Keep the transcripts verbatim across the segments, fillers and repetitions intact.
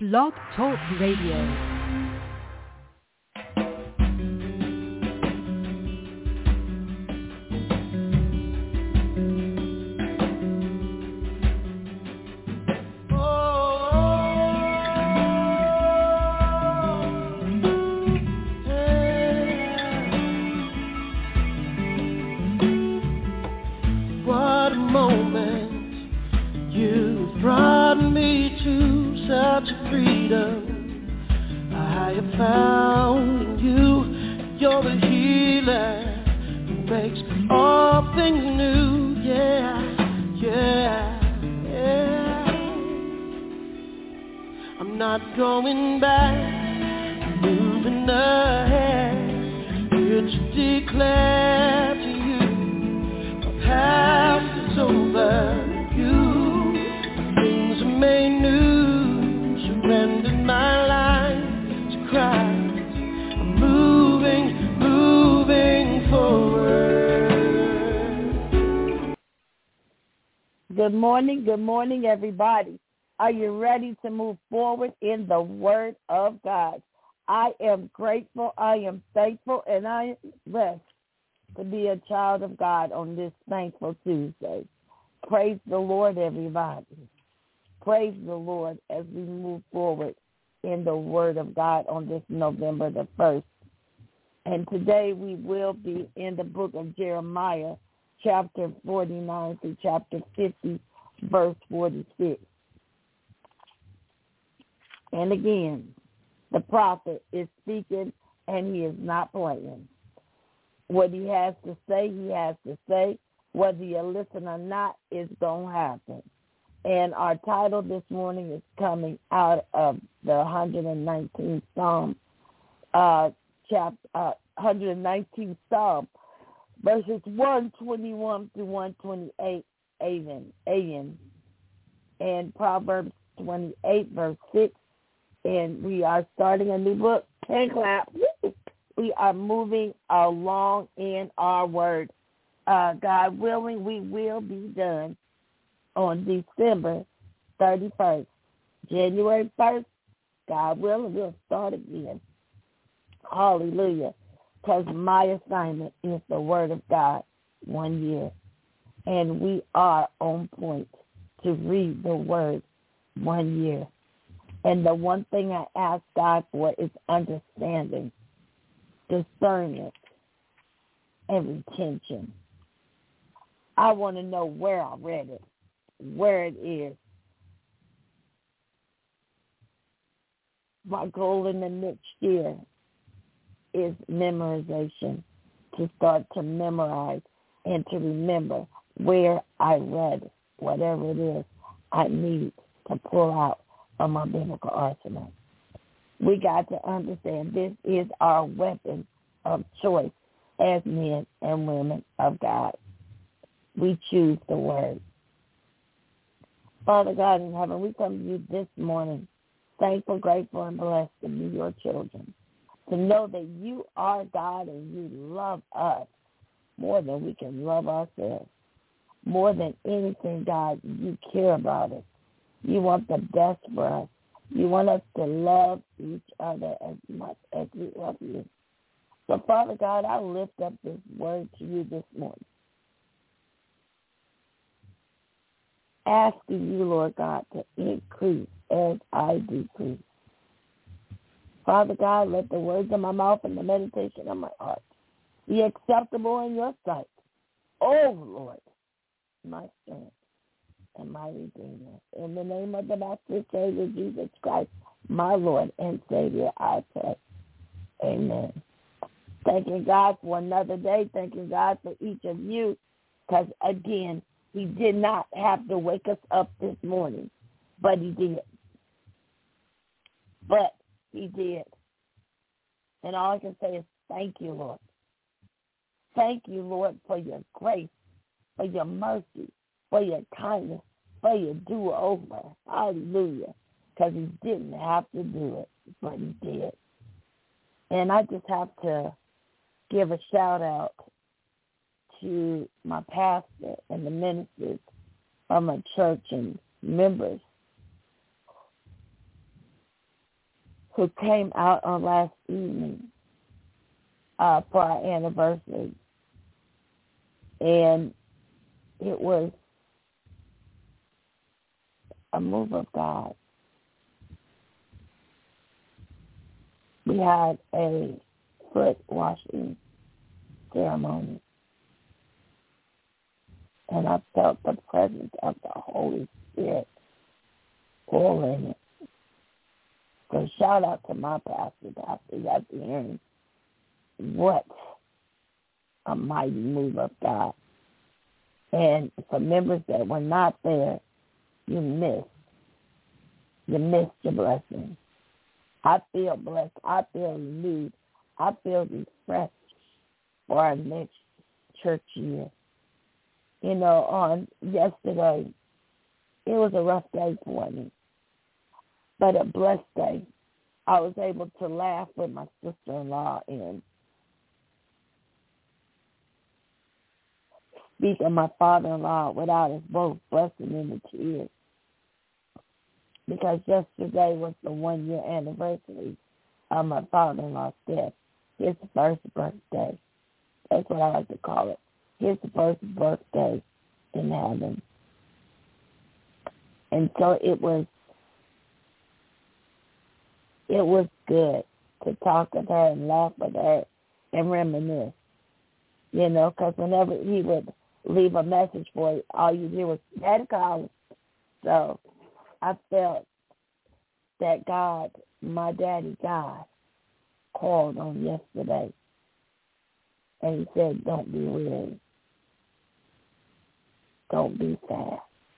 Blog Talk Radio. Good morning, good morning, everybody. Are you ready to move forward in the Word of God? I am grateful, I am thankful, and I am blessed to be a child of God on this thankful Tuesday. Praise the Lord, everybody. Praise the Lord as we move forward in the Word of God on this November the first. And today we will be in the book of Jeremiah, chapter forty-nine through chapter fifty, verse forty-six. And again, the prophet is speaking, and he is not playing. What he has to say, he has to say. Whether you listen or not, it's going to happen. And our title this morning is coming out of the one hundred nineteenth Psalm, uh, chapter, uh, one hundred nineteenth Psalm, verses one twenty-one through one twenty-eight, amen, amen, and Proverbs twenty-eight, verse six, and we are starting a new book. Hand clap. We are moving along in our word. Uh, God willing, we will be done on December thirty-first. January first, God willing, we'll start again. Hallelujah. Because my assignment is the Word of God, one year. And we are on point to read the Word one year. And the one thing I ask God for is understanding, discernment, and retention. I want to know where I read it, where it is. My goal in the next year is memorization, to start to memorize and to remember where I read whatever it is I need to pull out of my biblical arsenal. We got to understand this is our weapon of choice as men and women of God. We choose the word. Father God in heaven, we come to you this morning, thankful, grateful, and blessed to be your children. To know that you are God and you love us more than we can love ourselves. More than anything, God, you care about us. You want the best for us. You want us to love each other as much as we love you. So, Father God, I lift up this word to you this morning. Asking you, Lord God, to increase as I decrease. Father God, let the words of my mouth and the meditation of my heart be acceptable in your sight. Oh, Lord, my strength and my Redeemer. In the name of the Master Savior, Jesus Christ, my Lord and Savior, I pray. Amen. Thanking God for another day. Thanking God for each of you. Because, again, he did not have to wake us up this morning, but he did. But he did. And all I can say is thank you, Lord. Thank you, Lord, for your grace, for your mercy, for your kindness, for your do-over. Hallelujah. Because he didn't have to do it, but he did. And I just have to give a shout-out to my pastor and the ministers of my church and members who came out on last evening uh, for our anniversary. And it was a move of God. We had a foot washing ceremony. And I felt the presence of the Holy Spirit all in it. So shout out to my pastor, Pastor Yassi Aaron. What a mighty move of God. And for members that were not there, you missed. You missed your blessing. I feel blessed. I feel renewed. I feel refreshed for our next church year. You know, on yesterday, it was a rough day for me, but a blessed day. I was able to laugh with my sister-in-law and speak of my father-in-law without us both busting into tears. Because yesterday was the one-year anniversary of my father-in-law's death, his first birthday. That's what I like to call it. His first birthday in heaven. And so it was, it was good to talk with her and laugh with her and reminisce. You know, because whenever he would leave a message for you, all you did was, Daddy called. So I felt that God, my daddy God, called on yesterday. And he said, don't be weary. Don't be sad.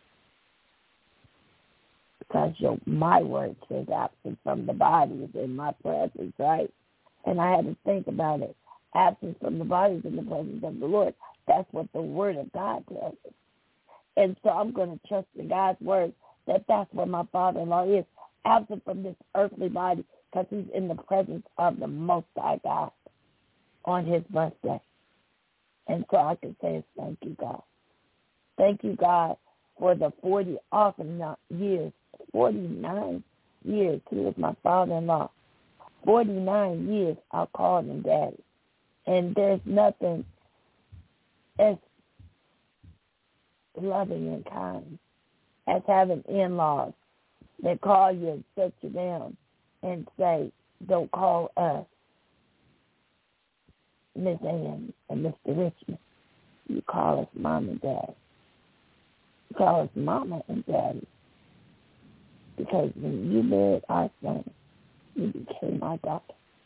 Because your, my word says absent from the body is in my presence, right? And I had to think about it. Absent from the body is in the presence of the Lord. That's what the word of God tells us. And so I'm going to trust in God's word that that's where my father-in-law is, absent from this earthly body, because he's in the presence of the Most High God on his birthday. And so I can say, thank you, God. Thank you, God, for the forty awesome years, forty-nine years. He was my father-in-law. forty-nine years I called him Daddy. And there's nothing as loving and kind as having in-laws that call you and set you down and say, don't call us Miss Ann and Mister Richmond. You call us Mom and Dad. You call us Mama and Daddy. Because when you married our son, you became my daughter.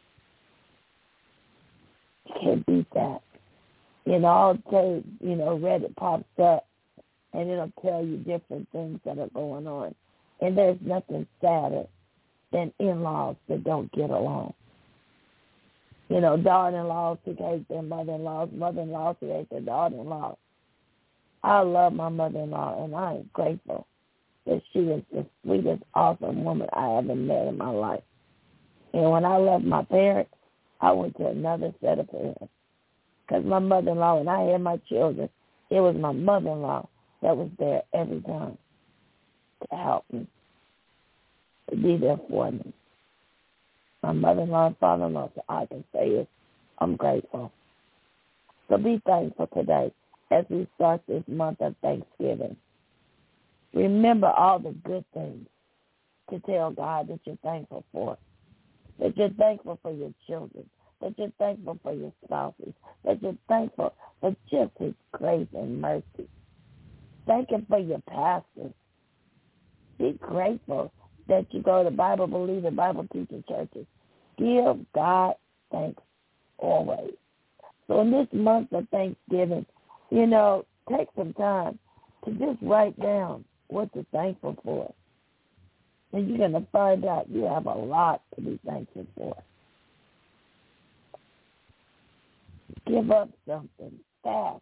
You can't beat that. You know, all day, you know, Reddit pops up, and it'll tell you different things that are going on. And there's nothing sadder than in-laws that don't get along. You know, daughter-in-laws who hate their mother-in-laws, mother-in-laws who hate their daughter-in-laws. I love my mother-in-law, and I am grateful that she is the sweetest, awesome woman I ever met in my life. And when I left my parents, I went to another set of parents. Because my mother-in-law, when I had my children, it was my mother-in-law that was there every time to help me, to be there for me. My mother-in-law and father-in-law, so I can say it, I'm grateful. So be thankful today as we start this month of Thanksgiving. Remember all the good things to tell God that you're thankful for, that you're thankful for your children, that you're thankful for your spouses, that you're thankful for just his grace and mercy. Thank him for your pastors. Be grateful that you go to Bible-believing, Bible-teaching churches. Give God thanks always. So in this month of Thanksgiving, you know, take some time to just write down what you're thankful for. And you're going to find out you have a lot to be thankful for. Give up something. Fast.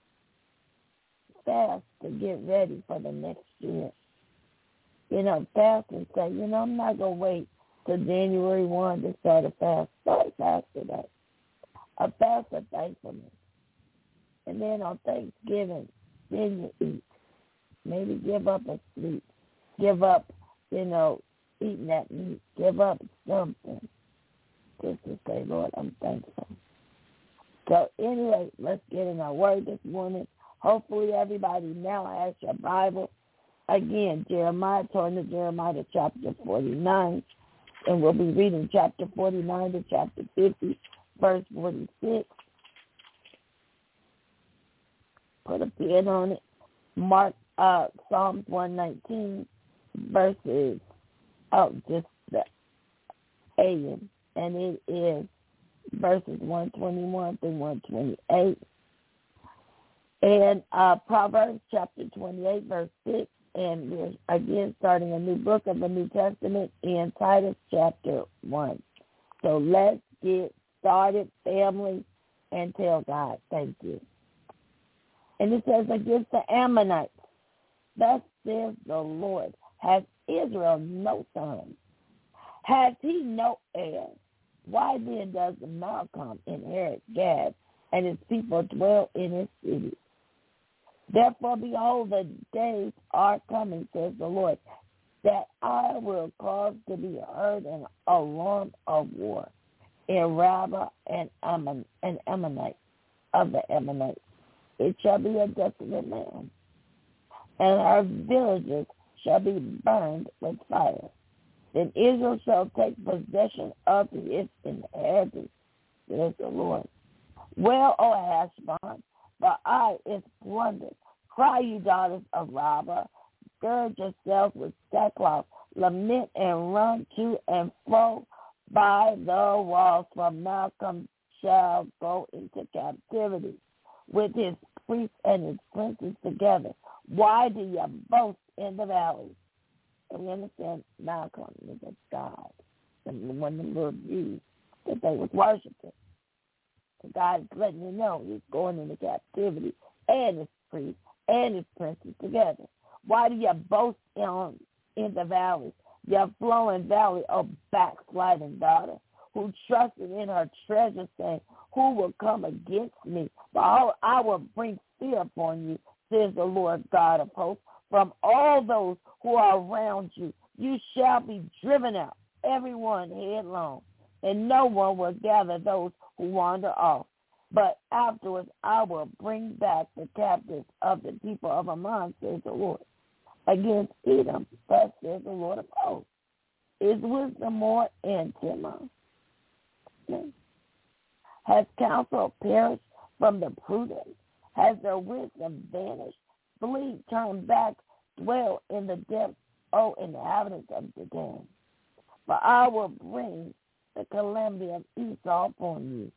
Fast to get ready for the next year. You know, fast and say, you know, I'm not going to wait till January first to start a fast. Start a fast today. A fast of thankfulness. And then on Thanksgiving, then you eat. Maybe give up a sleep. Give up, you know, eating that meat. Give up something just to say, Lord, I'm thankful. So anyway, let's get in our word this morning. Hopefully everybody now has your Bible. Again, Jeremiah, turn to Jeremiah chapter forty-nine, and we'll be reading chapter forty-nine to chapter fifty, verse forty-six. Put a pin on it. Mark uh, Psalms one nineteen, verses, oh, just the A, and it is verses one twenty-one through one twenty-eight. And uh, Proverbs chapter twenty-eight, verse six. And we're, again, starting a new book of the New Testament in Titus chapter one. So let's get started, family, and tell God thank you. And it says, against the Ammonites, thus says the Lord, has Israel no son? Has he no heir? Why then does Malcolm inherit Gad, and his people dwell in his cities? Therefore, behold, the days are coming, says the Lord, that I will cause to be heard an alarm of war in Rabbah and Ammon, and Ammonite of the Ammonites. It shall be a desolate land, and her villages shall be burned with fire. Then Israel shall take possession of its inheritance, says the Lord. Well, O Heshbon, the eye is plundered. Cry, you daughters of Rabbah. Gird yourselves with sackcloth. Lament and run to and fro by the walls. For Malcolm shall go into captivity with his priests and his princes together. Why do you boast in the valleys? And we understand Malcolm is a god. And when the Lord used that they was worshiping. So God is letting you know he's going into captivity, and his priests and his princes together. Why do you boast in, in the valleys, your flowing valley, O backsliding daughter, who trusted in her treasure, saying, who will come against me? Behold, I will bring fear upon you, says the Lord God of hosts. From all those who are around you, you shall be driven out, everyone headlong, and no one will gather those who wander off. But afterwards I will bring back the captives of the people of Ammon, says the Lord, against Edom, thus says the Lord of hosts. Is wisdom more in Timon? Has counsel perished from the prudent? Has their wisdom vanished? Flee, turn back, dwell in the depths, O inhabitants of the den. For I will bring the calamity of Esau upon you,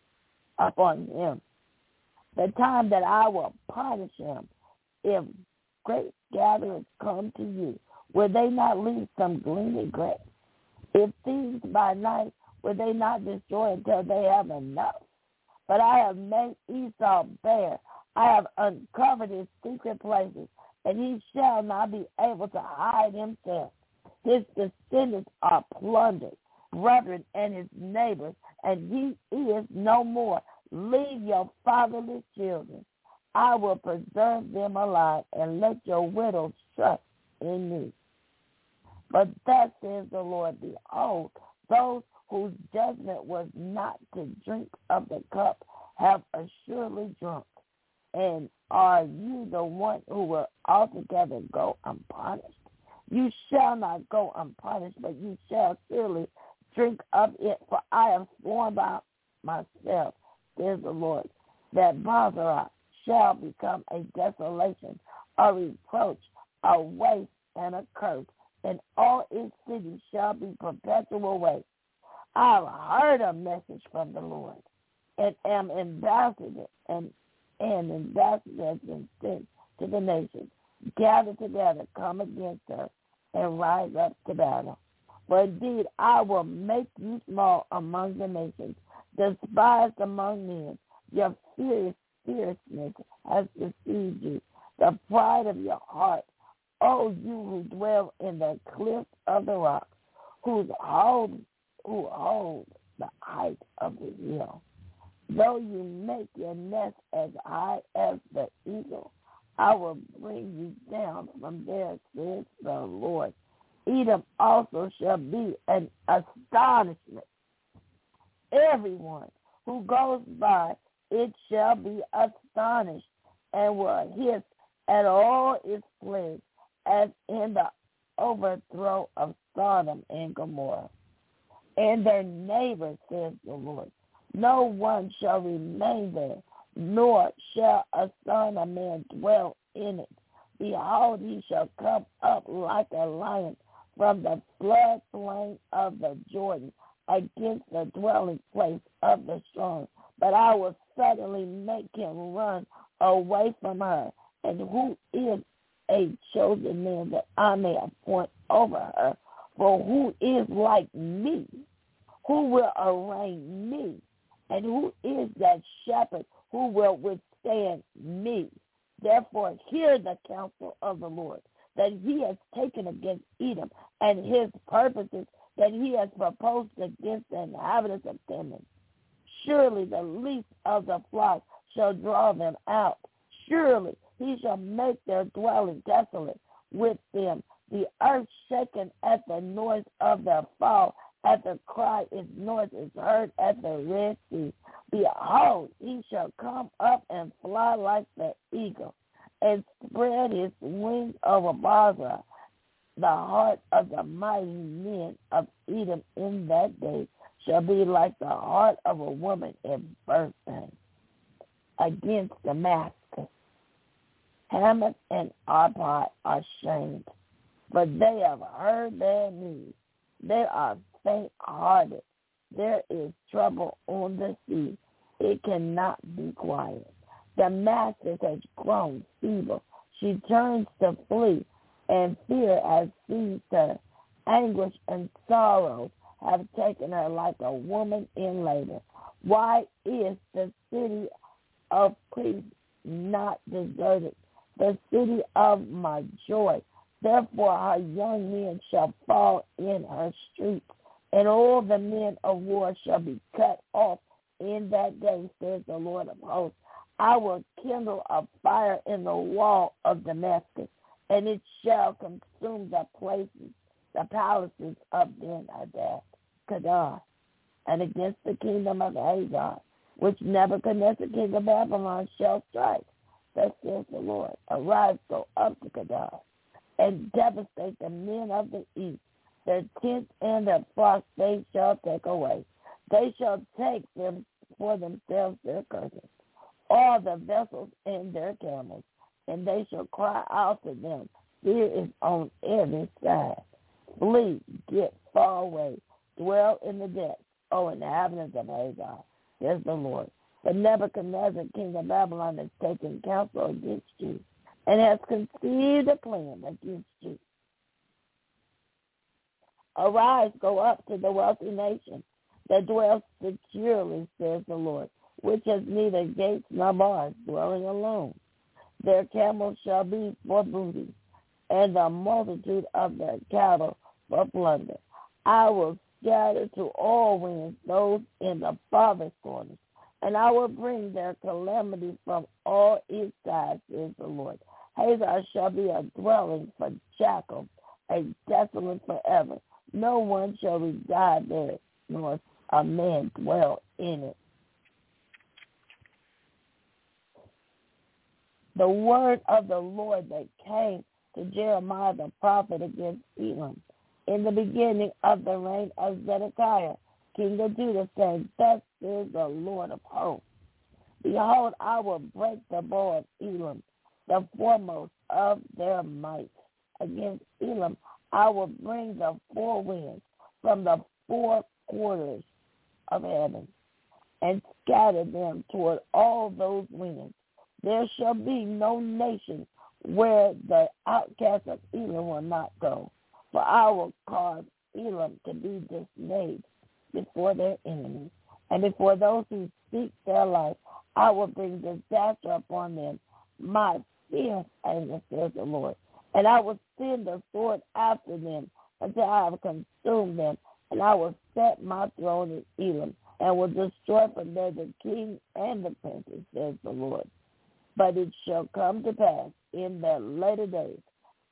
upon him. The time that I will punish him, if great gatherings come to you, will they not leave some gleaning grapes? If thieves by night, will they not destroy until they have enough? But I have made Esau bare. I have uncovered his secret places, and he shall not be able to hide himself. His descendants are plundered, brethren and his neighbors, and he is no more. Leave your fatherless children. I will preserve them alive, and let your widows trust in me. But thus says the Lord, behold, those whose judgment was not to drink of the cup have assuredly drunk. And are you the one who will altogether go unpunished? You shall not go unpunished, but you shall surely drink of it, for I have sworn by myself, says the Lord, that Basra shall become a desolation, a reproach, a waste, and a curse, and all its cities shall be perpetual waste. I have heard a message from the Lord, and am ambassador, and and ambassador has been sent to the nations. Gather together, come against her, and rise up to battle. For indeed, I will make you small among the nations, despised among men. Your fierce fierceness has deceived you, the pride of your heart. O you who dwell in the cliffs of the rock, whose hold, who hold the height of the hill. Though you make your nest as high as the eagle, I will bring you down from there, says the Lord, Edom also shall be an astonishment. Everyone who goes by it shall be astonished, and will hiss at all its plagues, as in the overthrow of Sodom and Gomorrah. And their neighbors, says the Lord, no one shall remain there, nor shall a son of man dwell in it. Behold, he shall come up like a lion from the floodplain of the Jordan against the dwelling place of the strong. But I will suddenly make him run away from her. And who is a chosen man that I may appoint over her? For who is like me? Who will arraign me? And who is that shepherd who will withstand me? Therefore, hear the counsel of the Lord that he has taken against Edom, and his purposes that he has proposed against the inhabitants of Teman. Surely the least of the flock shall draw them out. Surely he shall make their dwelling desolate with them. The earth shaken at the noise of their fall, at the cry its noise is heard at the Red Sea. Behold, he shall come up and fly like the eagle, and spread his wings over Basra. The heart of the mighty men of Edom in that day shall be like the heart of a woman in birth pain. Against Damascus, Hamath and Arpad are shamed, but they have heard their news. They are faint-hearted. There is trouble on the sea. It cannot be quiet. Damascus has grown feeble. She turns to flee, and fear has seized her. Anguish and sorrow have taken her like a woman in labor. Why is the city of peace not deserted, the city of my joy? Therefore her young men shall fall in her streets, and all the men of war shall be cut off in that day, says the Lord of hosts. I will kindle a fire in the wall of Damascus, and it shall consume the places, the palaces of Ben-Hadad, Kedar, and against the kingdom of Hagar, which Nebuchadnezzar king of Babylon shall strike. Thus says the Lord, arise, go up to Kedar, and devastate the men of the east. Their tents and their flocks they shall take away. They shall take them for themselves their curtains, all the vessels and their camels, and they shall cry out to them. Fear is on every side. Flee, get far away, dwell in the depths, O inhabitants of Hagar, says the Lord. But Nebuchadnezzar, king of Babylon, has taken counsel against you, and has conceived a plan against you. Arise, go up to the wealthy nation that dwells securely, says the Lord, which has neither gates nor bars, dwelling alone. Their camels shall be for booty, and the multitude of their cattle for plunder. I will scatter to all winds those in the farthest corners, and I will bring their calamity from all its sides, says the Lord. Hazor shall be a dwelling for jackals, a desolate forever. No one shall reside there, nor a man dwell in it. The word of the Lord that came to Jeremiah the prophet against Elam in the beginning of the reign of Zedekiah, king of Judah, saying, thus is the Lord of hosts. Behold, I will break the bow of Elam, the foremost of their might. Against Elam I will bring the four winds from the four quarters of heaven, and scatter them toward all those winds. There shall be no nation where the outcasts of Elam will not go, for I will cause Elam to be dismayed before their enemies, and before those who seek their life. I will bring disaster upon them, my fierce anger, says the Lord, and I will send the sword after them until I have consumed them, and I will set my throne in Elam, and will destroy from there the king and the princes, says the Lord. But it shall come to pass in the later days,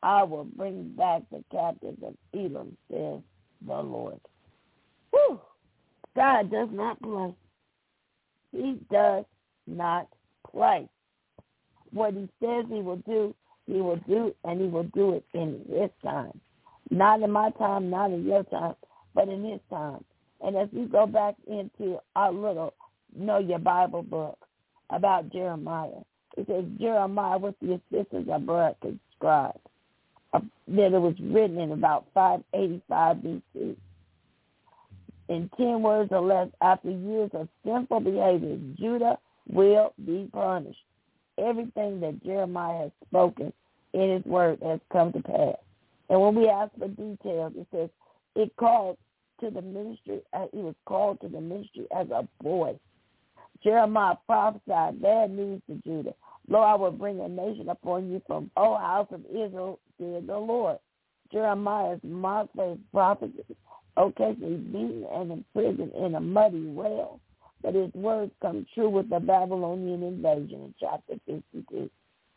I will bring back the captives of Edom, says the Lord. Whew. God does not play. He does not play. What he says he will do, he will do, and he will do it in his time. Not in my time, not in your time, but in his time. And as we go back into our little Know Your Bible book about Jeremiah, it says Jeremiah with the assistance of Baruch the scribe, uh, that it was written in about five eighty-five B C. In ten words or less, after years of sinful behavior, Judah will be punished. Everything that Jeremiah has spoken in his word has come to pass. And when we ask for details, it says it called to the ministry, uh, he was called to the ministry as a boy. Jeremiah prophesied bad news to Judah. Lo, I will bring a nation upon you from, O house of Israel, said the Lord. Jeremiah's marked for his prophecy, occasionally beaten and imprisoned in a muddy well. But his words come true with the Babylonian invasion in chapter fifty-two.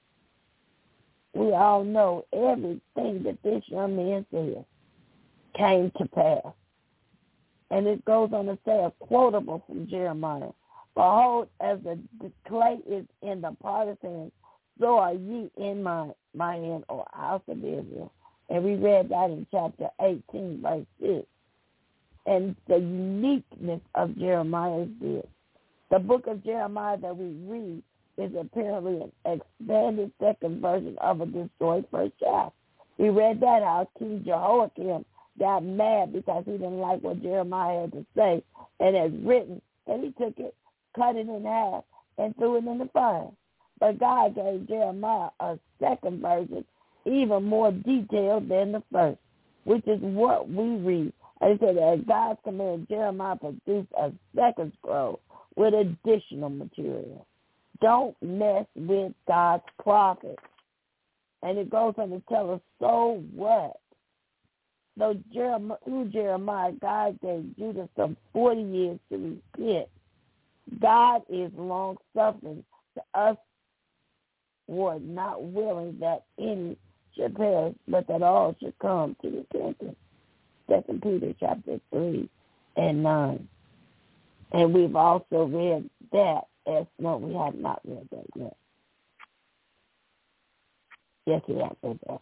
We all know everything that this young man said came to pass. And it goes on to say a quotable from Jeremiah. Behold, as the, the clay is in the potter's hand, so are ye in my, my hand, O house of Israel. And we read that in chapter eighteen, verse six. And the uniqueness of Jeremiah is this. The book of Jeremiah that we read is apparently an expanded second version of a destroyed first chapter. We read that how King Jehoiakim got mad because he didn't like what Jeremiah had to say, and as written, and he took it, cut it in half, and threw it in the fire. But God gave Jeremiah a second version, even more detailed than the first, which is what we read. And he said that God's command, Jeremiah produced a second scroll with additional material. Don't mess with God's prophets. And it goes on to tell us, so what? Though Jeremiah, through Jeremiah, God gave Judah some forty years to repent. God is long-suffering to us, or not willing that any should perish, but that all should come to repentance. Second Peter chapter three and nine. And we've also read that as, no, we have not read that yet. Yes, we have read that.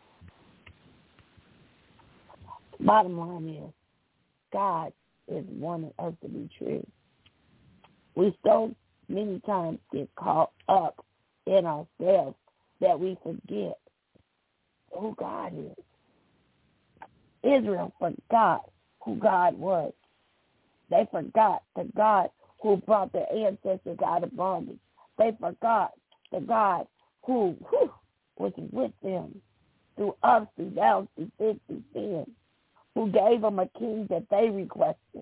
Bottom line is, God is wanting us to be true. We so many times get caught up in ourselves that we forget who God is. Israel forgot who God was. They forgot the God who brought their ancestors out of bondage. They forgot the God who whew, was with them through ups, through downs, through thick, through thin, who gave them a king that they requested,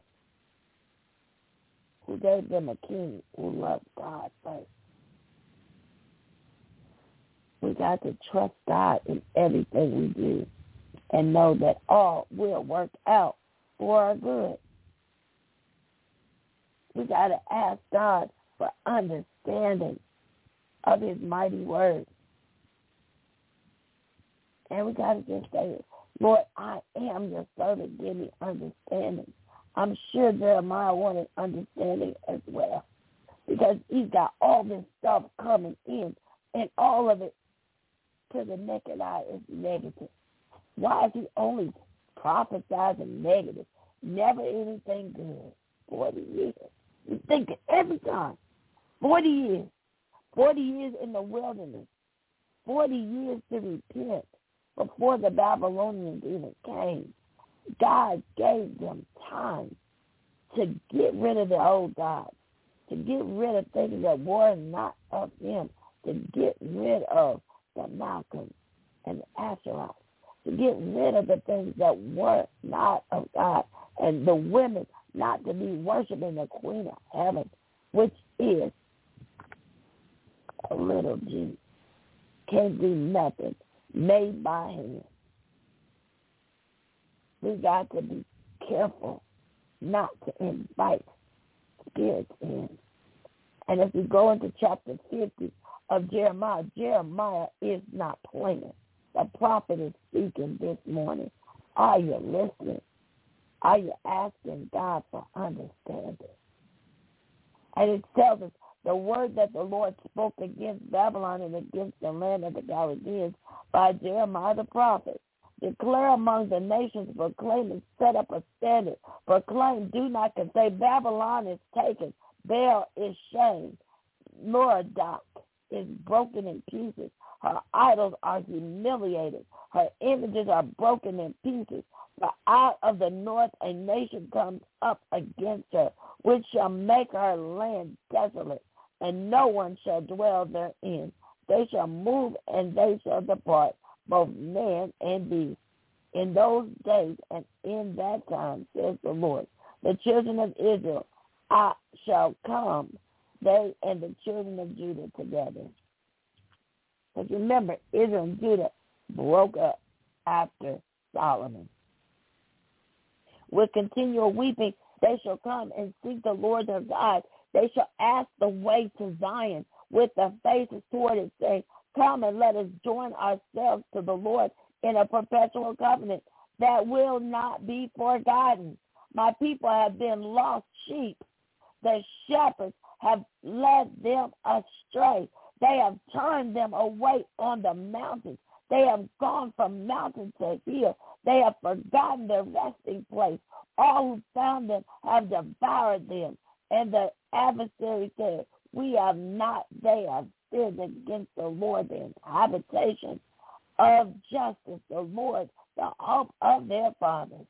who gave them a king who loved God first. We got to trust God in everything we do and know that all will work out for our good. We got to ask God for understanding of his mighty word. And we got to just say, Lord, I am your servant. Give me understanding. I'm sure Jeremiah wanted understanding as well, because he's got all this stuff coming in, and all of it to the naked eye is negative. Why is he only prophesizing negative? Never anything good. Forty years. You think it every time. Forty years. Forty years in the wilderness. Forty years to repent before the Babylonians even came. God gave them time to get rid of the old gods, to get rid of things that were not of him, to get rid of the Malcolm and the Asherah, to get rid of the things that were not of God, and the women not to be worshiping the Queen of Heaven, which is a little G, can't do nothing, made by hand. We got to be careful not to invite spirits in. And if we go into chapter fifty of Jeremiah, Jeremiah is not playing. The prophet is speaking this morning. Are you listening? Are you asking God for understanding? And it tells us the word that the Lord spoke against Babylon and against the land of the Chaldeans by Jeremiah the prophet. Declare among the nations, proclaim and set up a standard. Proclaim, do not say, Babylon is taken. Baal is shamed. Merodach is broken in pieces. Her idols are humiliated. Her images are broken in pieces. For out of the north a nation comes up against her, which shall make her land desolate, and no one shall dwell therein. They shall move and they shall depart, both man and beast. In those days and in that time, says the Lord, the children of Israel I shall come, they and the children of Judah together. Because remember, Israel and Judah broke up after Solomon. With continual weeping, they shall come and seek the Lord their God. They shall ask the way to Zion with their faces toward it, saying, come and let us join ourselves to the Lord in a perpetual covenant that will not be forgotten. My people have been lost sheep. The shepherds have led them astray. They have turned them away on the mountains. They have gone from mountain to hill. They have forgotten their resting place. All who found them have devoured them. And the adversary said, we have not, they have sinned against the Lord, the habitation of justice, the Lord, the hope of their fathers.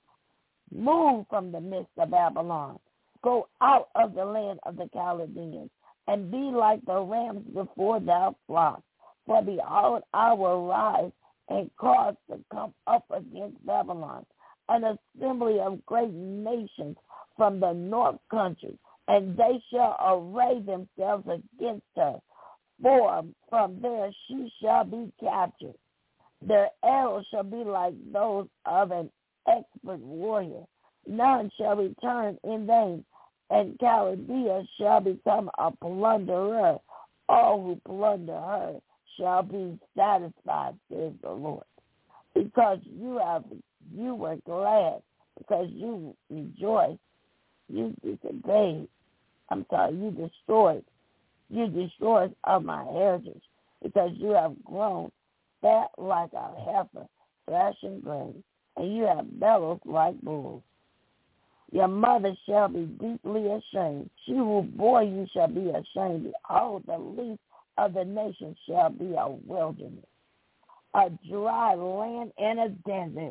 Move from the midst of Babylon. Go out of the land of the Chaldeans, and be like the rams before thou flock. For behold, I will rise and cause to come up against Babylon an assembly of great nations from the north country, and they shall array themselves against her. For from there she shall be captured. Their arrows shall be like those of an expert warrior. None shall return in vain, and Chaldea shall become a plunderer. All who plunder her shall be satisfied, says the Lord. Because you have, you were glad, because you rejoiced, you disobeyed. I'm sorry, you destroyed. You destroyed of my heritage, because you have grown fat like a heifer, thrashing grain, and you have bellows like bulls. Your mother shall be deeply ashamed. She who bore you shall be ashamed. Behold, the least of the nations shall be a wilderness, a dry land and a desert.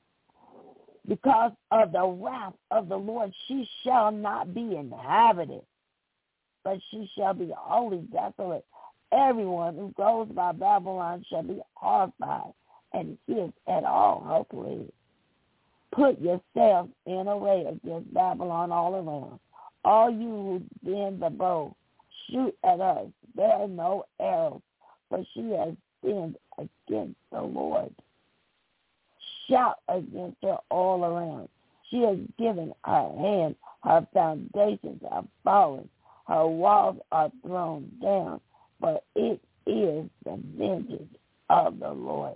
Because of the wrath of the Lord, she shall not be inhabited, but she shall be wholly desolate. Everyone who goes by Babylon shall be horrified and hiss at all her plagues. Put yourselves in array against Babylon all around. All you who bend the bow, shoot at us. There are no arrows, for she has sinned against the Lord. Shout against her all around. She has given her hand. Her foundations are fallen. Her walls are thrown down. But it is the vengeance of the Lord.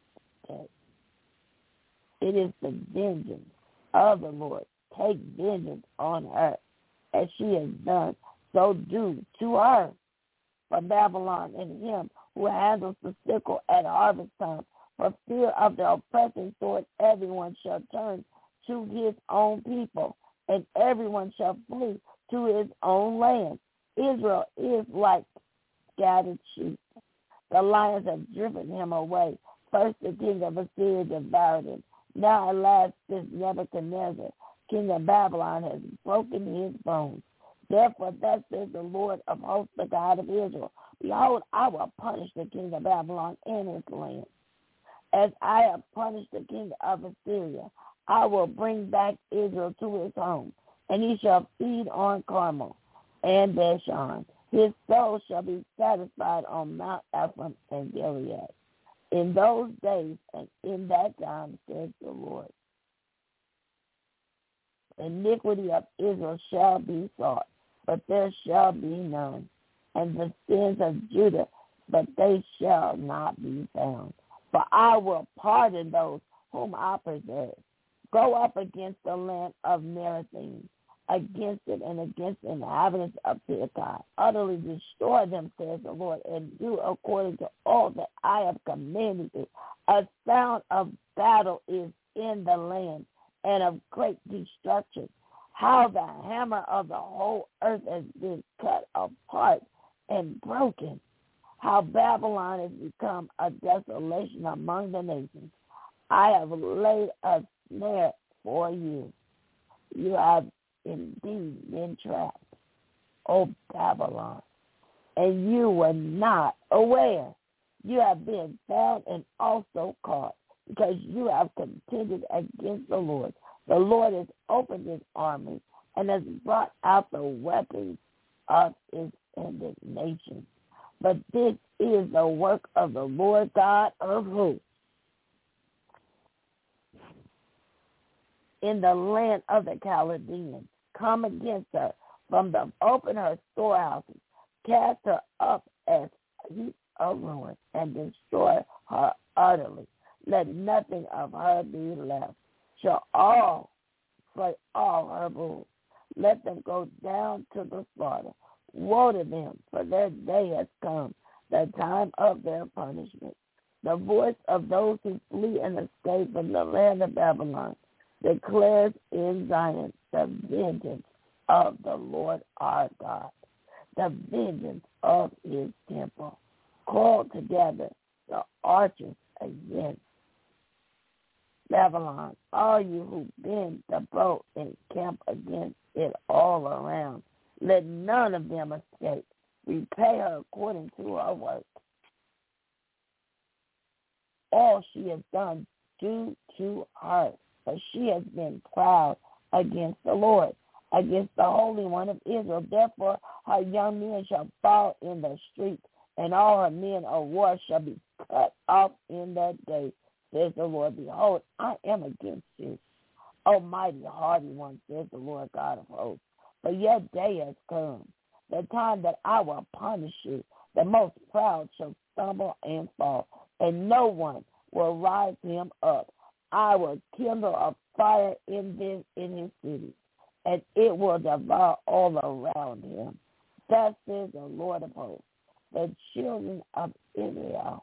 It is the vengeance of the Lord. Take vengeance on her, as she has done. So do to her. For Babylon and him who handles the sickle at harvest time, for fear of the oppressing sword, everyone shall turn to his own people, and everyone shall flee to his own land. Israel is like scattered sheep. The lions have driven him away. First the king of Assyria devoured him. Now at last this Nebuchadnezzar, king of Babylon, has broken his bones. Therefore thus says the Lord of hosts, the God of Israel, behold, I will punish the king of Babylon and his land. As I have punished the king of Assyria, I will bring back Israel to his home, and he shall feed on Carmel and Bashan. His soul shall be satisfied on Mount Ephraim and Gilead. In those days and in that time, says the Lord, the iniquity of Israel shall be sought, but there shall be none, and the sins of Judah, but they shall not be found. for I will pardon those whom I preserve. Go up against the land of Merathim, against it and against the inhabitants of Pithai. Utterly destroy them, says the Lord, and do according to all that I have commanded you. A sound of battle is in the land, and of great destruction. How the hammer of the whole earth has been cut apart and broken. How Babylon has become a desolation among the nations. I have laid a snare for you. You have indeed been trapped, O Babylon, and you were not aware. You have been found and also caught, because you have contended against the Lord. The Lord has opened his army and has brought out the weapons of his indignation. But this is the work of the Lord God of hosts. In the land of the Chaldeans, come against her from the open her storehouses, cast her up as a heap of ruin, and destroy her utterly. Let nothing of her be left. Shall all slay all her bulls. Let them go down to the slaughter. Woe to them, for their day has come, the time of their punishment. The voice of those who flee and escape from the land of Babylon declares in Zion the vengeance of the Lord our God, the vengeance of his temple. Call together the archers against Babylon, all you who bend the bow and camp against it all around. Let none of them escape. Repay her according to her work. All she has done, do to her, for she has been proud against the Lord, against the Holy One of Israel. Therefore her young men shall fall in the street, and all her men of war shall be cut off in that day, says the Lord. Behold, I am against you, O mighty hardy one, says the Lord God of hosts. For your day has come, the time that I will punish you. The most proud shall stumble and fall, and no one will rise him up. I will kindle a fire in this in his city, and it will devour all around him. Thus says the Lord of hosts. The children of Israel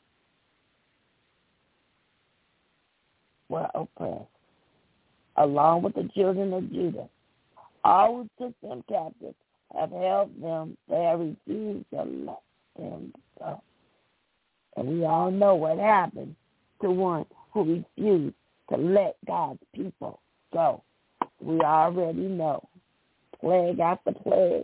were oppressed, along with the children of Judah. All who took them captive have held them. They have refused to let them go. And we all know what happened to one who refused to let God's people go. We already know. Plague after plague.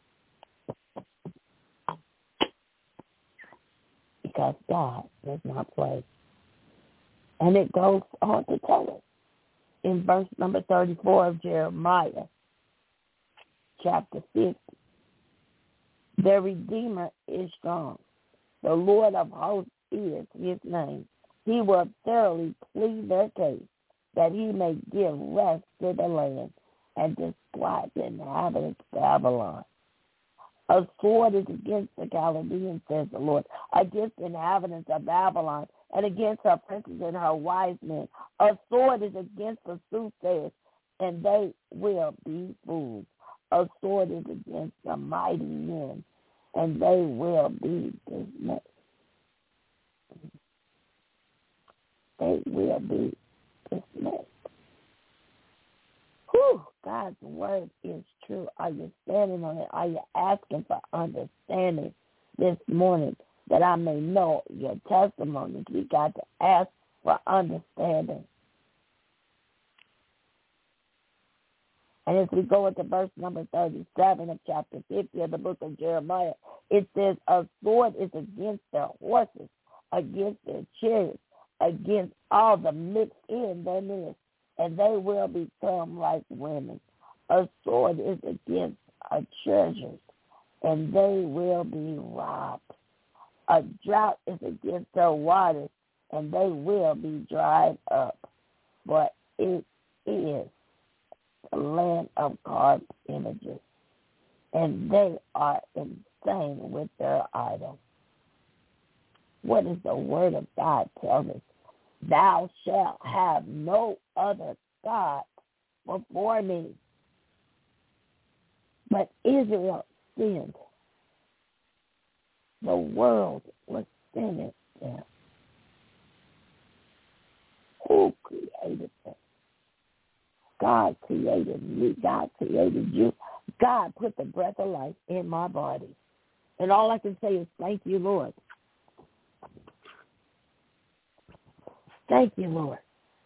Because God does not play. And it goes on to tell us in verse number thirty-four of Jeremiah, chapter fifty. Their Redeemer is strong. The Lord of hosts is his name. He will thoroughly plead their case, that he may give rest to the land and disquiet the inhabitants of Babylon. A sword is against the Chaldeans, says the Lord, against the inhabitants of Babylon, and against her princes and her wise men. A sword is against the soothsayers, and they will be fools. A sword is against the mighty men, and they will be dismayed. They will be dismayed. Whew, God's word is true. Are you standing on it? Are you asking for understanding this morning, that I may know your testimonies? We got to ask for understanding. And as we go into verse number thirty-seven of chapter fifty of the book of Jeremiah, it says, a sword is against their horses, against their chariots, against all the mixed in their midst, and they will become like women. A sword is against our treasures, and they will be robbed. A drought is against their waters, and they will be dried up. But it is the land of carved images, and they are insane with their idols. What does the word of God tell us? Thou shalt have no other God before me. But Israel sinned. The world was sinning them. Who created them? God created me. God created you. God put the breath of life in my body. And all I can say is thank you, Lord. Thank you, Lord.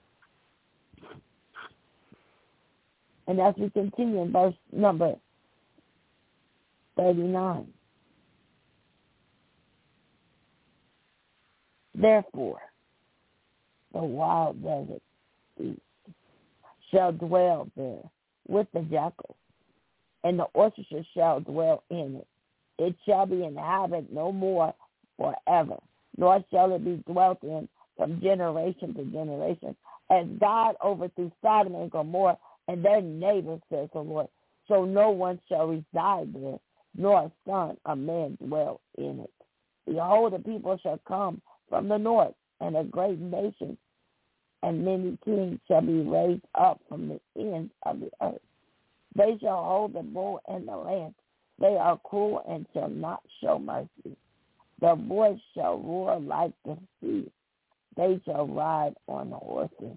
And as we continue in verse number thirty-nine. Therefore, the wild desert beast shall dwell there with the jackals, and the ostrich shall dwell in it. It shall be inhabited no more forever, nor shall it be dwelt in from generation to generation. As God overthrew Sodom and Gomorrah and their neighbors, says the Lord, so no one shall reside there, nor a son of man dwell in it. Behold, the people shall come from the north, and a great nation and many kings shall be raised up from the ends of the earth. They shall hold the bull and the lamb. They are cruel and shall not show mercy. The voice shall roar like the sea. They shall ride on the horses.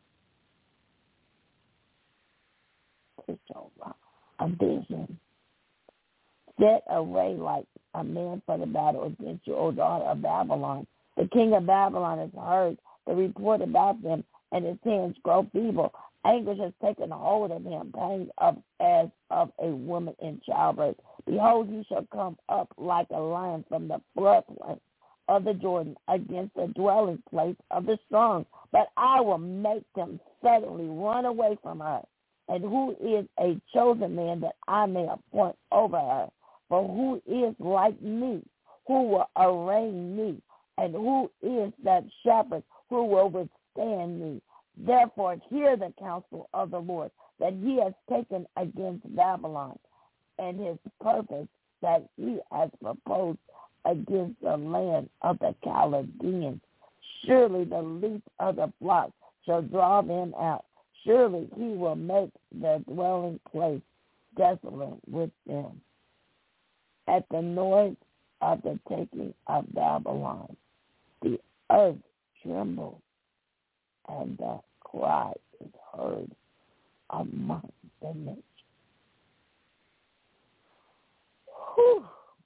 They shall ride a vision. Set array like a man for the battle against you, O daughter of Babylon. The king of Babylon has heard the report about them, and his hands grow feeble. Anguish has taken hold of him, pain of, as of a woman in childbirth. Behold, he shall come up like a lion from the floodplain of the Jordan against the dwelling place of the strong. But I will make them suddenly run away from her. And who is a chosen man that I may appoint over her? For who is like me? Who will arraign me? And who is that shepherd who will withstand me? Therefore, hear the counsel of the Lord that he has taken against Babylon, and his purpose that he has proposed against the land of the Chaldeans. Surely the least of the flock shall draw them out. Surely he will make their dwelling place desolate with them. At the noise of the taking of Babylon, the earth trembles, and the cry is heard among the nations. Whew.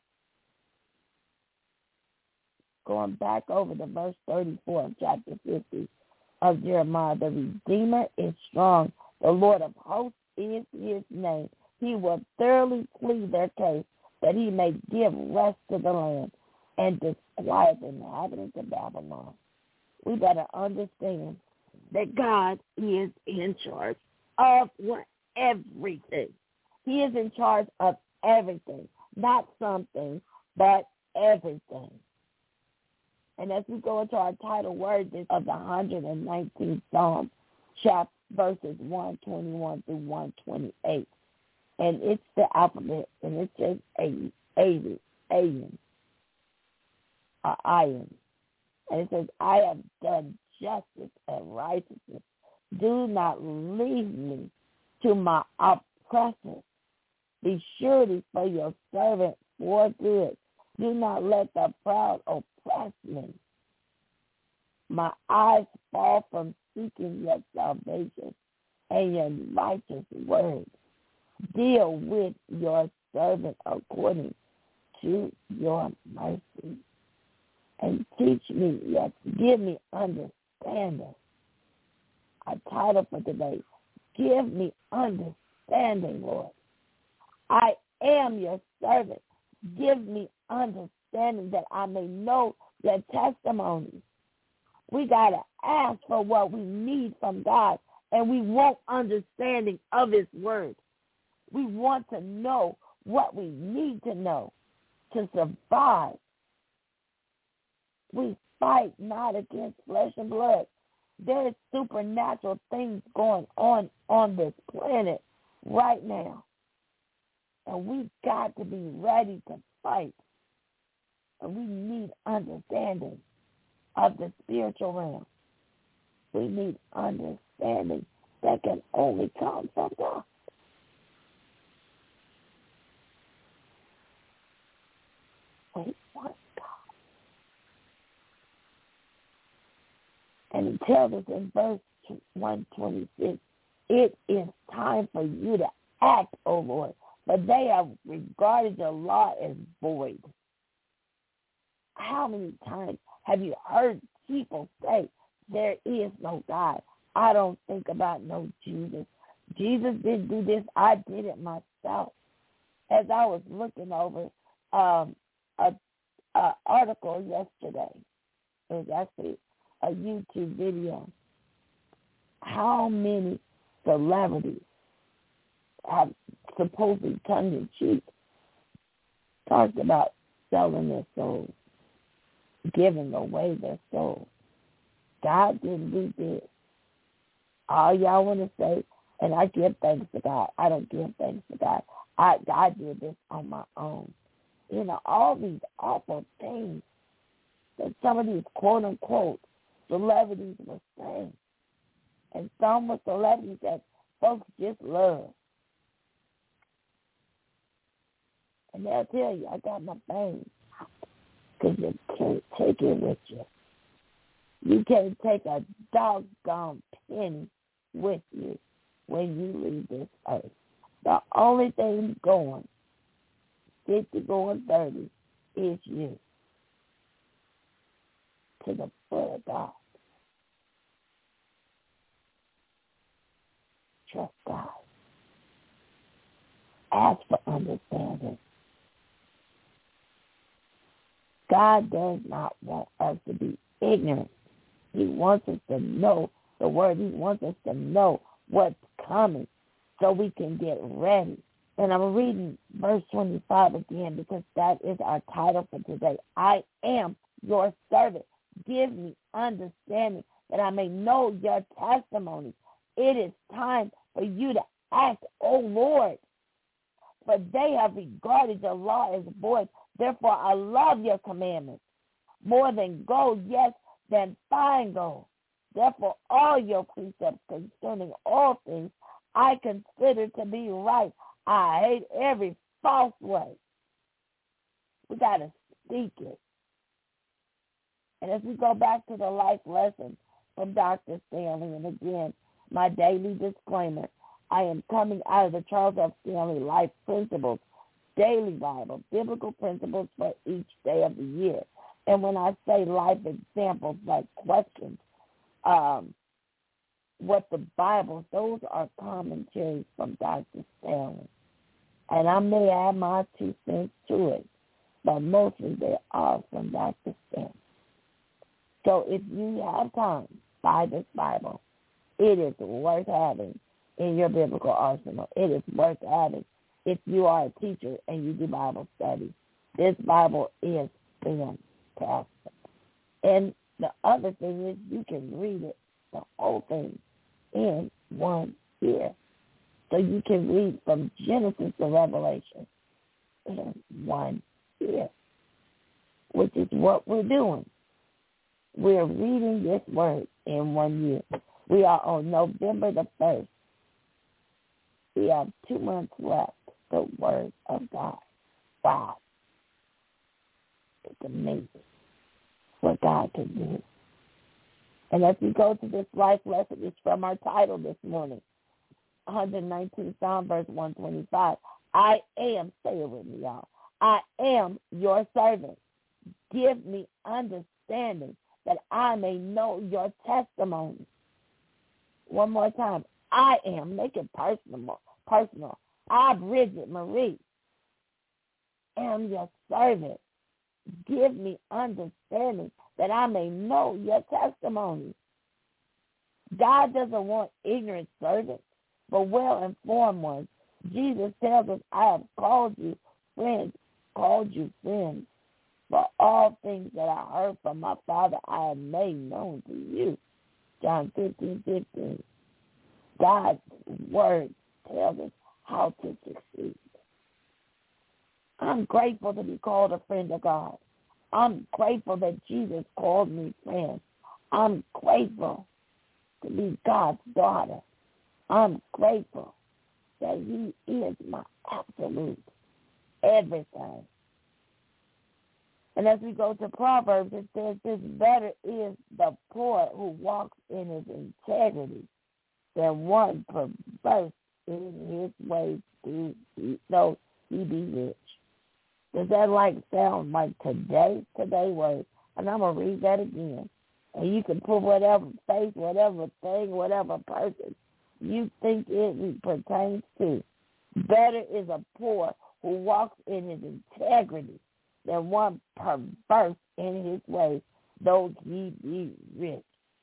Going back over to verse thirty-four of chapter fifty of Jeremiah, the Redeemer is strong. The Lord of hosts is his name. He will thoroughly plead their case, that he may give rest to the land and disquiet the inhabitants of Babylon. We better understand that God is in charge of what? Everything. He is in charge of everything. Not something, but everything. And as we go into our title word of the one hundred nineteenth Psalm, chapter verses one twenty-one through one twenty-eight. And it's the alphabet, and it says A, A, Ayin, uh, Iron. And it says, I have done justice and righteousness. Do not leave me to my oppressors. Be surety for your servant for good. Do not let the proud oppress me. My eyes fall from seeking your salvation and your righteous word. Deal with your servant according to your mercy. And teach me, yes, give me understanding. Our title for today, give me understanding, Lord. I am your servant. Give me understanding that I may know your testimonies. We got to ask for what we need from God, and we want understanding of his word. We want to know what we need to know to survive. We fight not against flesh and blood. There is supernatural things going on on this planet right now. And we've got to be ready to fight. And we need understanding of the spiritual realm. We need understanding that can only come from God. We want God. And he tells us in verse one twenty-six, it is time for you to act, O Lord, but they have regarded your law as void. How many times have you heard people say, there is no God? I don't think about no Jesus. Jesus didn't do this. I did it myself. As I was looking over um, a, a article yesterday, it was actually a YouTube video, how many celebrities have supposedly tongue-in-cheek talked about selling their souls, giving away their souls. God didn't do this. All y'all want to say, and I give thanks to God. I don't give thanks to God. I, I did this on my own. You know, all these awful things that some of these quote-unquote celebrities were saying. And some were celebrities that folks just love. And they'll tell you, I got my fame. Because you can't take it with you. You can't take a doggone penny with you when you leave this earth. The only thing going, fifty going thirty, is you. To the foot of God. Trust God. Ask for understanding. God does not want us to be ignorant. He wants us to know the word. He wants us to know what's coming so we can get ready. And I'm reading verse twenty-five again because that is our title for today. I am your servant. Give me understanding that I may know your testimony. It is time for you to act, O Lord. For they have regarded your law as void. Therefore, I love your commandments more than gold, yes, than fine gold. Therefore, all your precepts concerning all things I consider to be right. I hate every false way. We got to speak it. And as we go back to the life lesson from Doctor Stanley, and again, my daily disclaimer, I am coming out of the Charles F. Stanley Life Principles Daily Bible, biblical principles for each day of the year. And when I say life examples like questions, um, what the Bible, those are commentaries from Doctor Stanley. And I may add my two cents to it, but mostly they are from Doctor Stanley. So if you have time, buy this Bible. It is worth having in your biblical arsenal. It is worth having if you are a teacher and you do Bible study. This Bible is fantastic. And the other thing is you can read it, the whole thing, in one year. So you can read from Genesis to Revelation in one year, which is what we're doing. We're reading this word in one year. We are on November the first. We have two months left. The word of God. Wow. It's amazing what God can do. And as we go to this life lesson, it's from our title this morning, one nineteen Psalm, verse one twenty-five. I am, say it with me, y'all. I am your servant. Give me understanding that I may know your testimony. One more time. I am. Make it personal. Personal. I, Bridget Marie, am your servant. Give me understanding that I may know your testimony. God doesn't want ignorant servants, but well-informed ones. Jesus tells us, I have called you friends, called you friends. For all things that I heard from my Father, I have made known to you. John fifteen fifteen. God's word tells us how to succeed. I'm grateful to be called a friend of God. I'm grateful that Jesus called me friend. I'm grateful to be God's daughter. I'm grateful that he is my absolute everything. And as we go to Proverbs, it says, this better is the poor who walks in his integrity than one perverse in his ways, though he be rich. Does that like sound like today, today word? And I'm going to read that again. And you can put whatever face, whatever thing, whatever person you think it pertains to. Better is a poor who walks in his integrity than one perverse in his ways, though he be rich.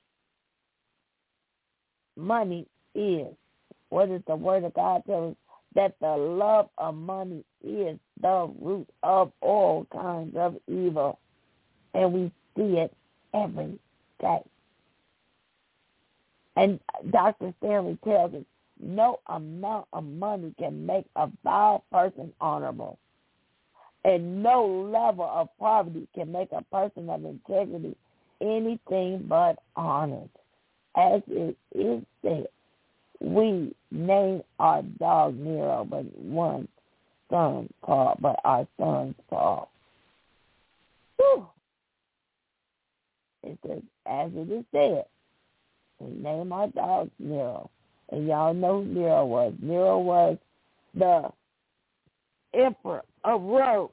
Money is, what does the word of God tell us? That the love of money is the root of all kinds of evil. And we see it every day. And Doctor Stanley tells us, no amount of money can make a vile person honorable. And no level of poverty can make a person of integrity anything but honored. As it is said, we named our dog Nero, but one son Paul, but our sons Paul. Whew. It says, as it is said, we named our dog Nero. And y'all know who Nero was. Nero was the emperor of Rome,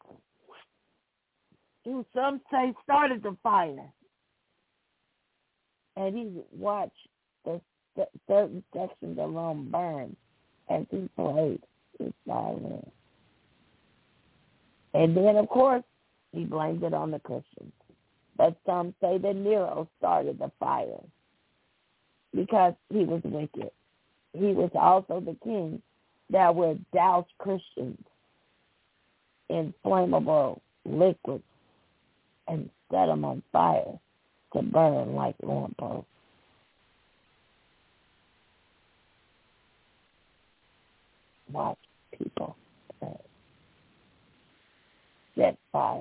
who some say started the fire. And he watched the certain sections of Rome burn as he played his violin. And then, of course, he blamed it on the Christians. But some say that Nero started the fire because he was wicked. He was also the king that would douse Christians in flammable liquids and set them on fire to burn like lampposts. Watch people pray. Set fire.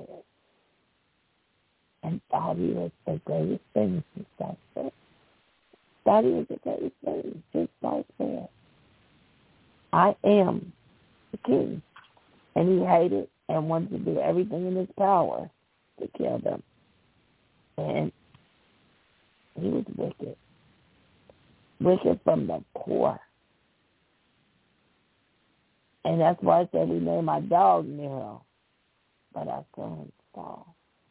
And thought he was the greatest thing since that said. Thought he was the greatest thing since that said. I am the king. And he hated and wanted to do everything in his power to kill them. And he was wicked. Wicked from the core. And that's why I said we named our dog Nero, but our son Saul.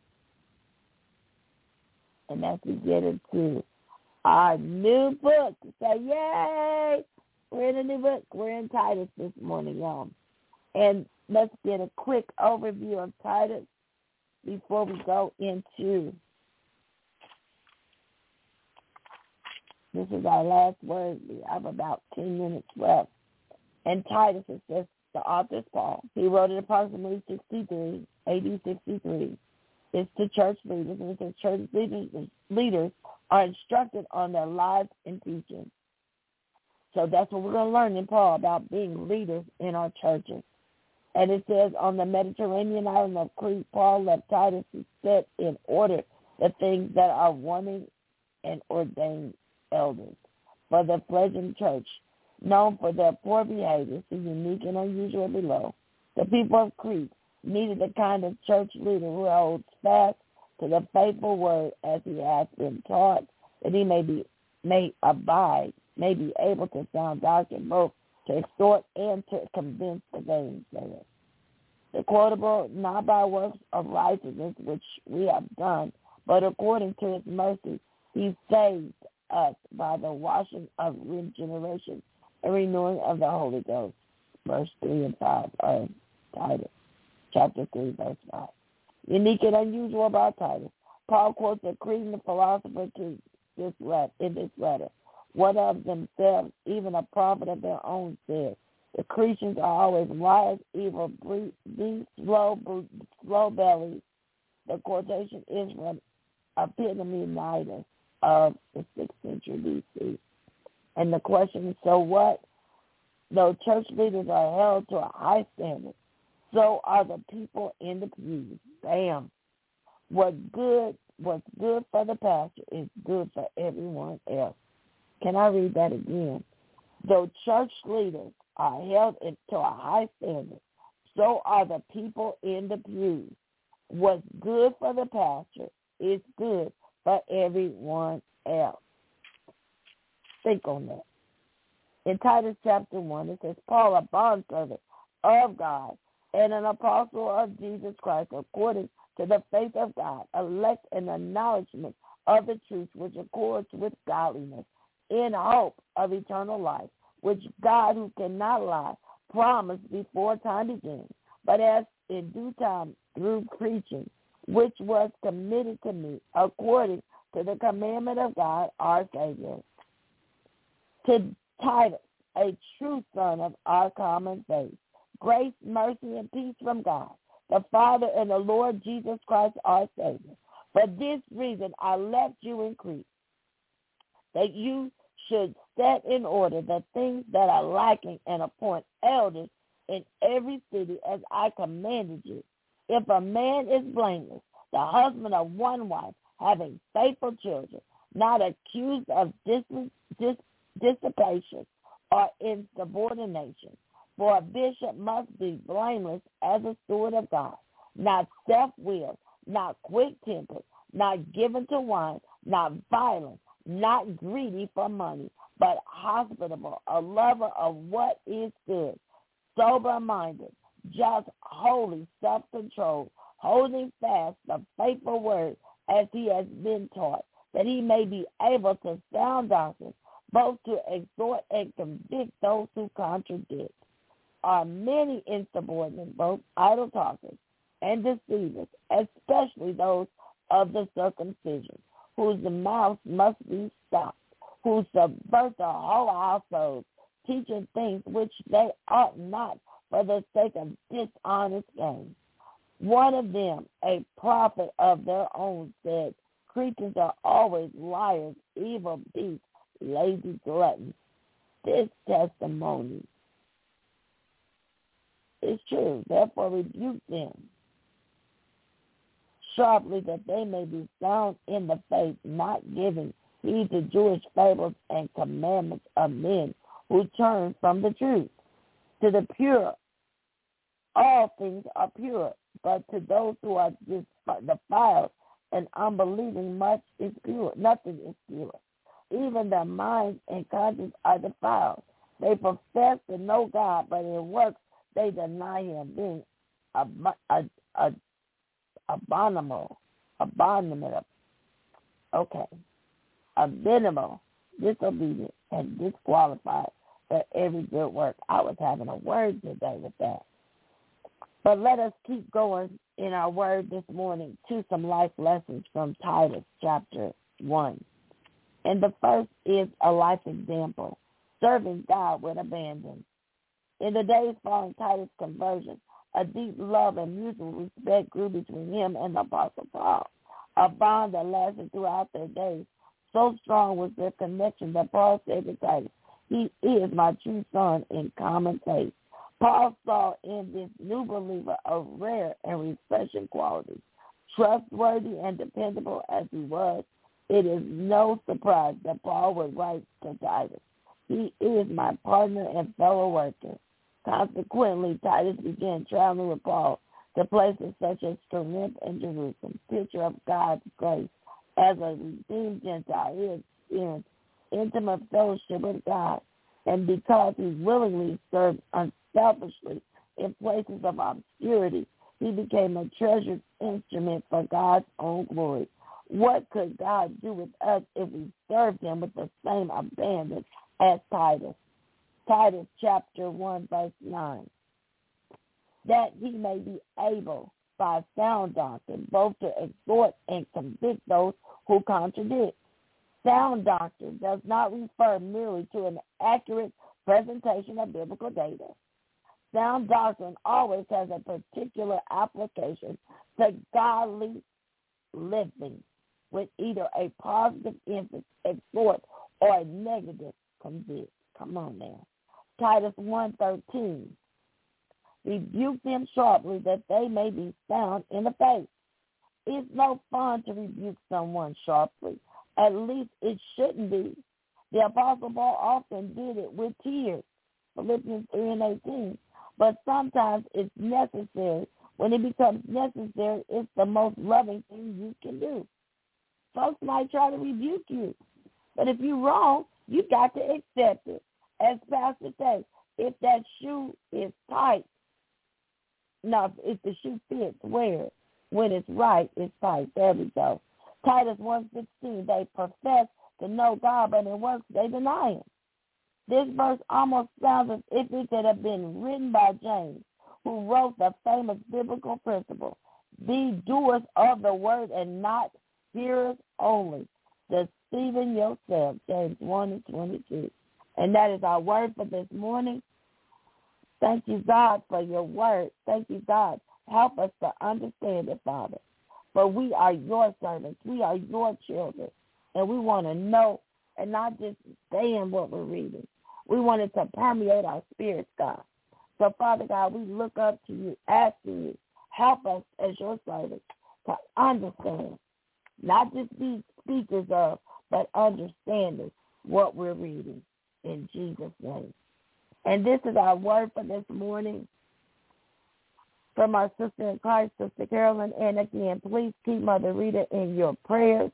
And as we get into our new book, say, yay! We're in a new book. We're in Titus this morning, y'all. And let's get a quick overview of Titus before we go into, this is our last word. We have about ten minutes left. And Titus is just the author's Paul. He wrote it approximately sixty-three, A D sixty-three. It's to church leaders, and it says church leaders, leaders are instructed on their lives and teaching. So that's what we're going to learn in Paul about being leaders in our churches. And it says, on the Mediterranean island of Crete, Paul left Titus to set in order the things that are wanting and ordained elders for the fledgling church, known for their poor behavior, so unique and unusual below. The people of Crete needed the kind of church leader who holds fast to the faithful word as he has been taught, that he may be may abide, may be able to sound doctrine, both to exhort and to convince the gainsayers. The quotable, not by works of righteousness which we have done, but according to his mercy, he saved us by the washing of regeneration and renewing of the Holy Ghost. Verse three and five of Titus, chapter three, verse five. Unique and unusual about Titus. Paul quotes a Cretan philosopher to this letter, in this letter. One of themselves, even a prophet of their own, said, the Cretans are always liars, evil, beasts, slow, slow bellies. The quotation is from Epimenides of the sixth century B C. And the question is, so what? Though church leaders are held to a high standard, so are the people in the pews. Bam. What good, what's good for the pastor is good for everyone else. Can I read that again? Though church leaders are held to a high standard, so are the people in the pews. What's good for the pastor is good for everyone else. Think on that. In Titus chapter one, it says, Paul, a bondservant of God and an apostle of Jesus Christ, according to the faith of God, elect and acknowledgement of the truth which accords with godliness, in hope of eternal life, which God, who cannot lie, promised before time began, but as in due time through preaching, which was committed to me according to the commandment of God our Savior. To Titus, a true son of our common faith, grace, mercy, and peace from God, the Father and the Lord Jesus Christ our Savior. For this reason I left you in Crete, that you should set in order the things that are lacking and appoint elders in every city as I commanded you. If a man is blameless, the husband of one wife, having faithful children, not accused of dis- dis- dissipation or insubordination, for a bishop must be blameless as a steward of God, not self-willed, not quick-tempered, not given to wine, not violent, not greedy for money, but hospitable, a lover of what is good, sober-minded, just, holy, self-controlled, holding fast the faithful word as he has been taught, that he may be able to sound doctrine, both to exhort and convict those who contradict. Are many insubordinate, both idle talkers and deceivers, especially those of the circumcision, whose mouths must be stopped, who subvert the whole household, teaching things which they ought not for the sake of dishonest gain. One of them, a prophet of their own, said, creatures are always liars, evil beasts, lazy gluttons. This testimony is true. Therefore rebuke them sharply, that they may be sound in the faith, not giving heed to Jewish fables and commandments of men who turn from the truth. To the pure, all things are pure, but to those who are defiled and unbelieving, much is pure. Nothing is pure. Even their minds and conscience are defiled. They profess to know God, but in works they deny him, being a, a, a, abominable, abominable, okay, abominable, disobedient, and disqualified for every good work. I was having a word today with that. But let us keep going in our word this morning to some life lessons from Titus chapter one. And the first is a life example, serving God with abandon. In the days following Titus' conversion, a deep love and mutual respect grew between him and the Apostle Paul, a bond that lasted throughout their days. So strong was their connection that Paul said to Titus, he is my true son in common faith. Paul saw in this new believer a rare and refreshing quality. Trustworthy and dependable as he was, it is no surprise that Paul would write to Titus, he is my partner and fellow worker. Consequently, Titus began traveling with Paul to places such as Corinth and Jerusalem, picture of God's grace. As a redeemed Gentile, he experienced intimate fellowship with God, and because he willingly served unselfishly in places of obscurity, he became a treasured instrument for God's own glory. What could God do with us if we served him with the same abandon as Titus? Titus chapter one, verse nine. That he may be able by sound doctrine both to exhort and convict those who contradict. Sound doctrine does not refer merely to an accurate presentation of biblical data. Sound doctrine always has a particular application to godly living, with either a positive emphasis, exhort, or a negative convict. Come on now. Titus one thirteen. Rebuke them sharply, that they may be sound in the faith, it's no fun to rebuke someone sharply. At least it shouldn't be. The Apostle Paul often did it with tears, Philippians three and eighteen. But sometimes it's necessary. When it becomes necessary, it's the most loving thing you can do. Folks might try to rebuke you, but if you're wrong, you got to accept it. As Pastor says, if that shoe is tight, no, if the shoe fits, wear it. When it's right, it's tight. There we go. Titus one sixteen, they profess to know God, but in works they deny him. This verse almost sounds as if it could have been written by James, who wrote the famous biblical principle, be doers of the word and not hearers only, deceiving yourself, James one and twenty-two. And that is our word for this morning. Thank you, God, for your word. Thank you, God. Help us to understand it, Father. For we are your servants. We are your children. And we want to know and not just stay in what we're reading. We want it to permeate our spirits, God. So, Father God, we look up to you, asking you, help us as your servants to understand, not just be speakers of, but understanding what we're reading in Jesus' name. And this is our word for this morning from our sister in Christ, Sister Carolyn. And again, please keep Mother Rita in your prayers.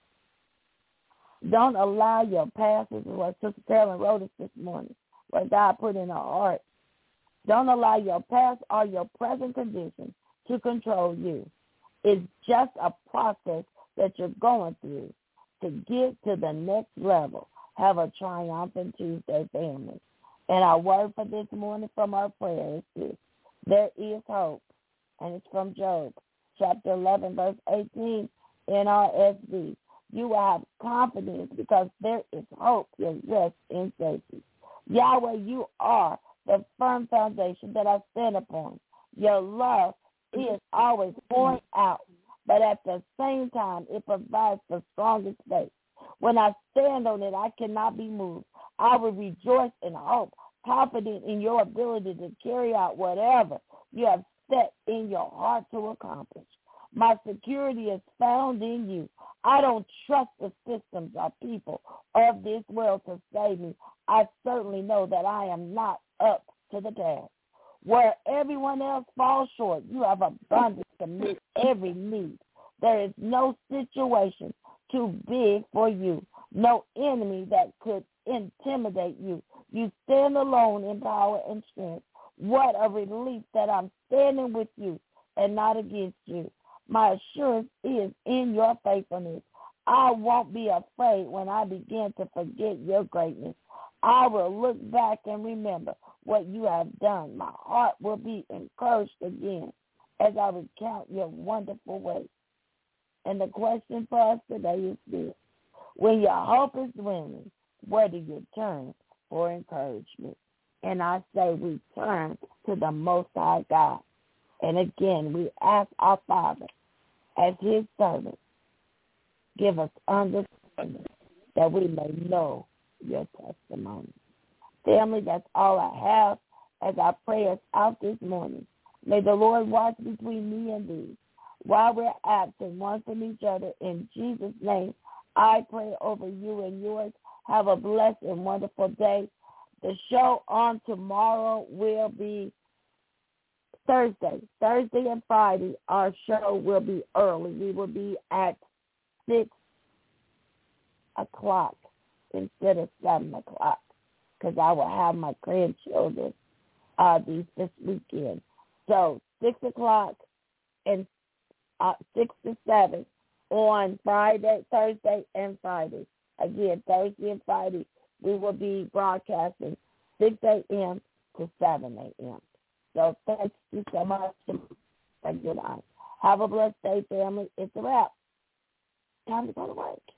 Don't allow your past, this is what Sister Carolyn wrote us this morning, what God put in her heart. Don't allow your past or your present condition to control you. It's just a process that you're going through to get to the next level. Have a triumphant Tuesday, family. And our word for this morning from our prayer is this: there is hope. And it's from Job, chapter eleven, verse eighteen, N R S V. You will have confidence because there is hope. You'll rest in safety. Yahweh, you are the firm foundation that I stand upon. Your love is always pouring out, but at the same time, it provides the strongest faith. When I stand on it, I cannot be moved. I will rejoice in hope, confident in your ability to carry out whatever you have set in your heart to accomplish. My security is found in you. I don't trust the systems or people of this world to save me. I certainly know that I am not up to the task. Where everyone else falls short, you have abundance to meet every need. There is no situation too big for you, no enemy that could intimidate you. You stand alone in power and strength. What a relief that I'm standing with you and not against you. My assurance is in your faithfulness. I won't be afraid when I begin to forget your greatness. I will look back and remember what you have done. My heart will be encouraged again as I recount your wonderful ways. And the question for us today is this: when your hope is dwindling, where do you turn for encouragement? And I say we turn to the Most High God. And again, we ask our Father, as his servants, give us understanding that we may know your testimony. Family, that's all I have as I pray us out this morning. May the Lord watch between me and thee while we're absent one from each other. In Jesus' name, I pray over you and yours. Have a blessed and wonderful day. The show on tomorrow will be Thursday. Thursday and Friday, our show will be early. We will be at six o'clock instead of seven o'clock because I will have my grandchildren uh, these this weekend. So six o'clock and uh, six to seven on Friday, Thursday, and Friday. Again, Thursday and Friday, we will be broadcasting six a.m. to seven a.m. So thank you so much for your time. Have a blessed day, family. It's a wrap. Time to go to work.